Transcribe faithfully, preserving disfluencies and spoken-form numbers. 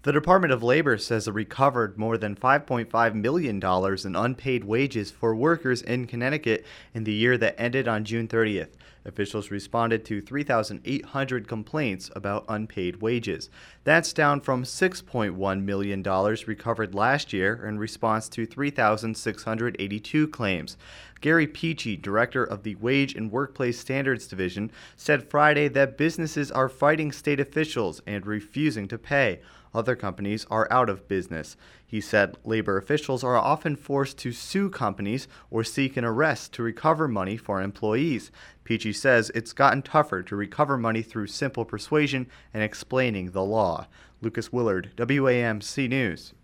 The Department of Labor says it recovered more than five point five million dollars in unpaid wages for workers in Connecticut in the year that ended on June thirtieth. Officials responded to three thousand eight hundred complaints about unpaid wages. That's down from six point one million dollars recovered last year in response to three thousand six hundred eighty-two claims. Gary Peachy, director of the Wage and Workplace Standards Division, said Friday that businesses are fighting state officials and refusing to pay. Other companies are out of business. He said labor officials are often forced to sue companies or seek an arrest to recover money for employees. Peachy says it's gotten tougher to recover money through simple persuasion and explaining the law. Lucas Willard, W A M C News.